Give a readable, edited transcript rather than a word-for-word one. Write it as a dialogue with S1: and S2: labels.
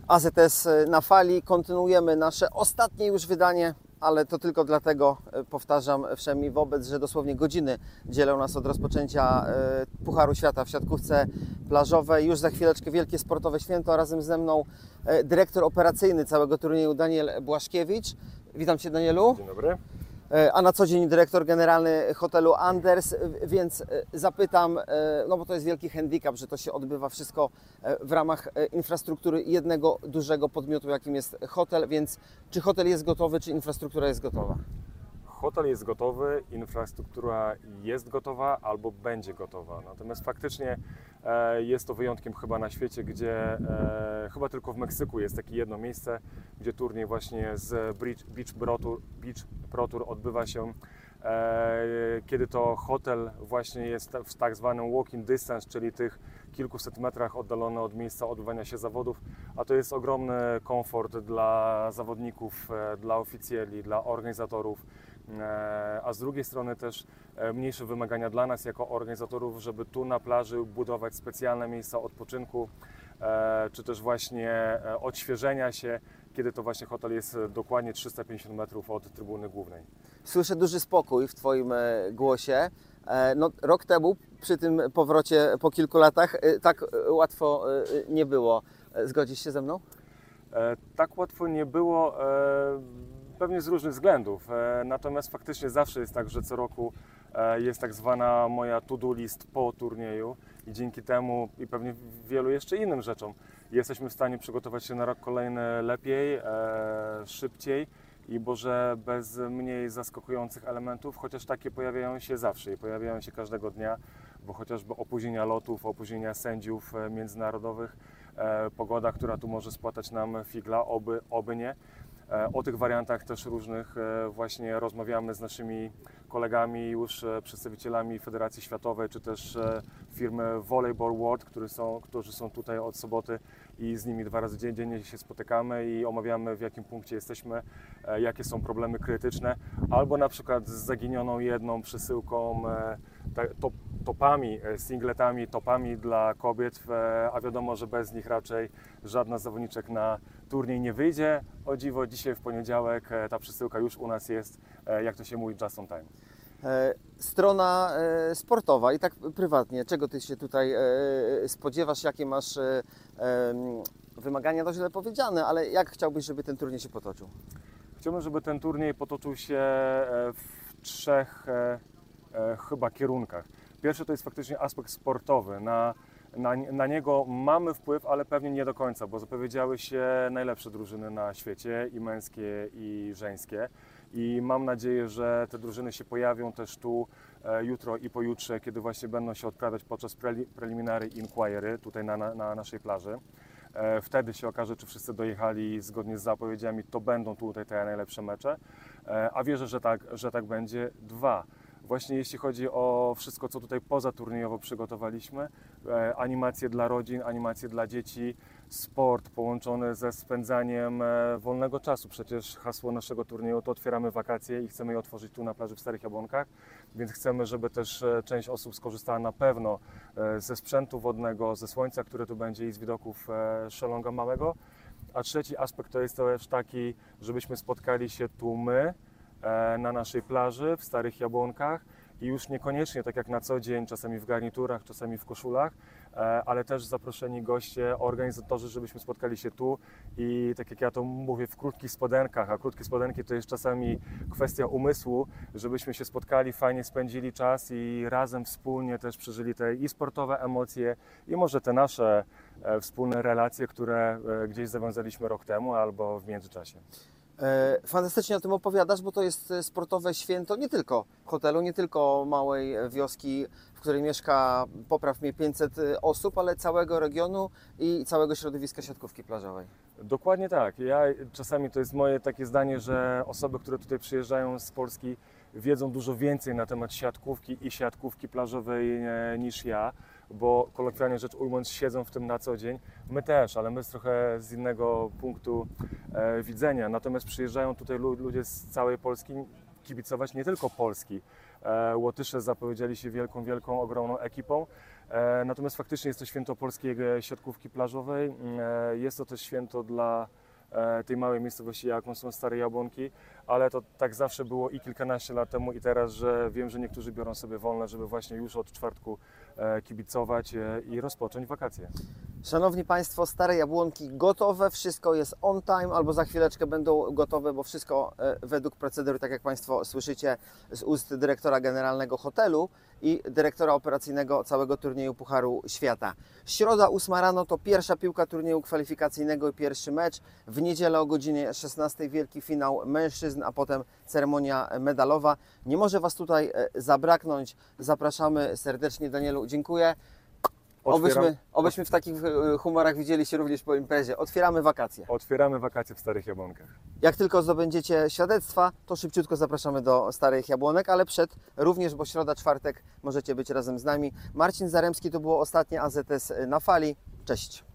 S1: AZS na fali. Kontynuujemy nasze ostatnie już wydanie, ale to tylko dlatego, powtarzam wszemi wobec, że dosłownie godziny dzielą nas od rozpoczęcia Pucharu Świata w siatkówce plażowej. Już za chwileczkę wielkie sportowe święto, a razem ze mną dyrektor operacyjny całego turnieju Daniel Błaszkiewicz. Witam Cię, Danielu.
S2: Dzień dobry.
S1: A na co dzień dyrektor generalny hotelu Anders, więc zapytam, no bo to jest wielki handicap, że to się odbywa wszystko w ramach infrastruktury jednego dużego podmiotu, jakim jest hotel, więc czy hotel jest gotowy, czy infrastruktura jest gotowa?
S2: Hotel jest gotowy, infrastruktura jest gotowa albo będzie gotowa. Natomiast faktycznie jest to wyjątkiem chyba na świecie, gdzie chyba tylko w Meksyku jest takie jedno miejsce, gdzie turniej właśnie z Beach Pro Tour odbywa się, kiedy to hotel właśnie jest w tak zwanym walking distance, czyli tych kilkuset metrach oddalony od miejsca odbywania się zawodów, a to jest ogromny komfort dla zawodników, dla oficjeli, dla organizatorów, a z drugiej strony też mniejsze wymagania dla nas jako organizatorów, żeby tu na plaży budować specjalne miejsca odpoczynku, czy też właśnie odświeżenia się, kiedy to właśnie hotel jest dokładnie 350 metrów od trybuny głównej.
S1: Słyszę duży spokój w Twoim głosie. No, rok temu przy tym powrocie po kilku latach tak łatwo nie było. Zgodzisz się ze mną?
S2: Tak łatwo nie było, pewnie z różnych względów, natomiast faktycznie zawsze jest tak, że co roku jest tak zwana moja to-do list po turnieju i dzięki temu i pewnie wielu jeszcze innym rzeczom jesteśmy w stanie przygotować się na rok kolejny lepiej, szybciej i może bez mniej zaskakujących elementów, chociaż takie pojawiają się zawsze i pojawiają się każdego dnia, bo chociażby opóźnienia lotów, opóźnienia sędziów międzynarodowych, pogoda, która tu może spłatać nam figla, oby nie. O tych wariantach też różnych właśnie rozmawiamy z naszymi kolegami, już przedstawicielami Federacji Światowej, czy też firmy Volleyball World, którzy są tutaj od soboty i z nimi 2 razy dziennie się spotykamy i omawiamy, w jakim punkcie jesteśmy, jakie są problemy krytyczne, albo na przykład z zaginioną jedną przesyłką, topami, singletami, topami dla kobiet, a wiadomo, że bez nich raczej żadna z zawodniczek na turniej nie wyjdzie. O dziwo, dzisiaj w poniedziałek ta przesyłka już u nas jest, jak to się mówi, just on time.
S1: Strona sportowa i tak prywatnie, czego Ty się tutaj spodziewasz, jakie masz wymagania, to źle powiedziane, ale jak chciałbyś, żeby ten turniej się potoczył?
S2: Chciałbym, żeby ten turniej potoczył się w 3 chyba kierunkach. Pierwszy to jest faktycznie aspekt sportowy. Na niego mamy wpływ, ale pewnie nie do końca, bo zapowiedziały się najlepsze drużyny na świecie, i męskie, i żeńskie. I mam nadzieję, że te drużyny się pojawią też tu jutro i pojutrze, kiedy właśnie będą się odprawiać podczas preliminary inquiry tutaj na naszej plaży. Wtedy się okaże, czy wszyscy dojechali zgodnie z zapowiedziami, to będą tutaj te najlepsze mecze, a wierzę, że tak będzie. 2. Właśnie jeśli chodzi o wszystko, co tutaj pozaturniejowo przygotowaliśmy, animacje dla rodzin, animacje dla dzieci, sport połączony ze spędzaniem wolnego czasu. Przecież hasło naszego turnieju to otwieramy wakacje i chcemy je otworzyć tu na plaży w Starych Jabłonkach, więc chcemy, żeby też część osób skorzystała na pewno ze sprzętu wodnego, ze słońca, które tu będzie i z widoków Szelonga Małego. A trzeci aspekt to jest też taki, żebyśmy spotkali się tu my, na naszej plaży w Starych Jabłonkach i już niekoniecznie tak jak na co dzień, czasami w garniturach, czasami w koszulach, ale też zaproszeni goście, organizatorzy, żebyśmy spotkali się tu i tak jak ja to mówię, w krótkich spodenkach, a krótkie spodenki to jest czasami kwestia umysłu, żebyśmy się spotkali, fajnie spędzili czas i razem wspólnie też przeżyli te i sportowe emocje i może te nasze wspólne relacje, które gdzieś zawiązaliśmy rok temu albo w międzyczasie.
S1: Fantastycznie o tym opowiadasz, bo to jest sportowe święto nie tylko hotelu, nie tylko małej wioski, w której mieszka, popraw mnie, 500 osób, ale całego regionu i całego środowiska siatkówki plażowej.
S2: Dokładnie tak. Czasami to jest moje takie zdanie, że osoby, które tutaj przyjeżdżają z Polski, wiedzą dużo więcej na temat siatkówki i siatkówki plażowej niż ja, bo kolokwialnie rzecz ujmując siedzą w tym na co dzień. My też, ale my trochę z innego punktu widzenia. Natomiast przyjeżdżają tutaj ludzie z całej Polski kibicować, nie tylko Polski. Łotysze zapowiedzieli się wielką, ogromną ekipą. Natomiast faktycznie jest to święto polskiej siatkówki plażowej. Jest to też święto dla tej małej miejscowości, jaką są Stare Jabłonki, ale to tak zawsze było i kilkanaście lat temu i teraz, że wiem, że niektórzy biorą sobie wolne, żeby właśnie już od czwartku kibicować i rozpocząć wakacje.
S1: Szanowni Państwo, Stare Jabłonki gotowe, wszystko jest on time, albo za chwileczkę będą gotowe, bo wszystko według procedury, tak jak Państwo słyszycie z ust dyrektora generalnego hotelu i dyrektora operacyjnego całego turnieju Pucharu Świata. Środa 8 rano to pierwsza piłka turnieju kwalifikacyjnego i pierwszy mecz. W niedzielę o godzinie 16 wielki finał mężczyzn, a potem ceremonia medalowa. Nie może Was tutaj zabraknąć. Zapraszamy serdecznie. Danielu, dziękuję. Obyśmy w takich humorach widzieli się również po imprezie. Otwieramy wakacje.
S2: Otwieramy wakacje w Starych Jabłonkach.
S1: Jak tylko zdobędziecie świadectwa, to szybciutko zapraszamy do Starych Jabłonek, ale również, bo środa, czwartek możecie być razem z nami. Marcin Zaremski, to było ostatnie AZS na fali. Cześć.